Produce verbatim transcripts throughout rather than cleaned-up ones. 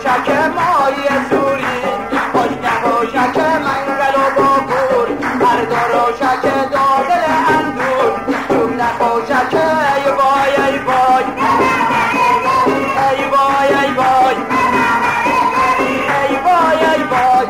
نخوشک مایی سوری خوش نخوشک منگل و باکور هر دو روشک دادل اندور چون نخوشک ای وای ای وای ای وای ای وای ای وای ای وای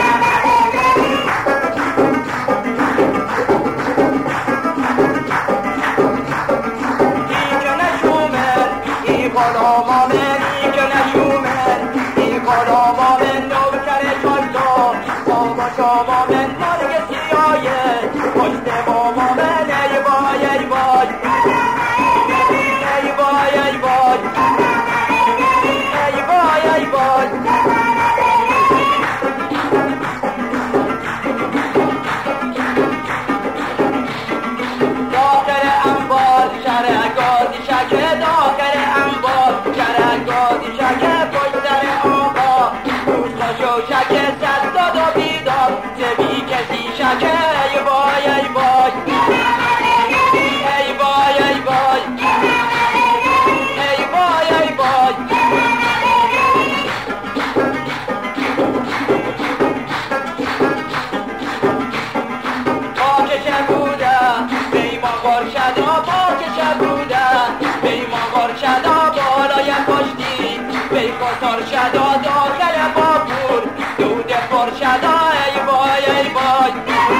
ای که نشومن ای غلام آمن ای که نشومن ای غلام آمن نوکر چالتا بابا شام آمن مرگ سیایه پشت بام آمن ای وای ای وای ای وای ای وای ای وای ای وای داخل انبار شرگازی شکه داخل انبار شرگازی شکه پشتر آقا روزشو شکه صد داد و بیدار زبی کسی شکه ای وای ای وای ای وای ای وای ای وای ای وای پاکش بوده بیما خورشدا پاکش بوده بیما خورشدا بالای پشتی بی کتار شدا داخل باکور دود پرشدا ای وای ای وای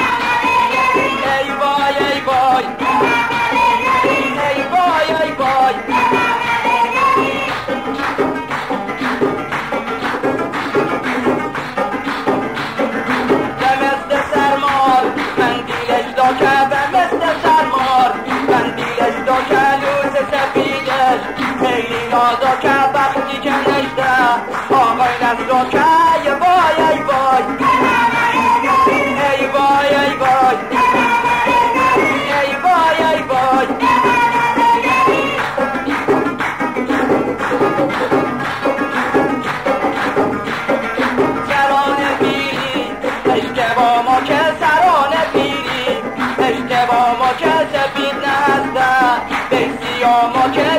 ای وای ای وای ای وای ای وای مثل سرمار مندیلش دا که به مثل سرمار مندیلش دا که لوس سفیدش خیلی نازا که وقتی که نشده آقای نزدا که ای وای ای وای ای وای ای وای ای وای ای وای سرانه پیری اشتباه ما که سرانه پیری اشتباه ما که سفید نهسته به سیاه ما که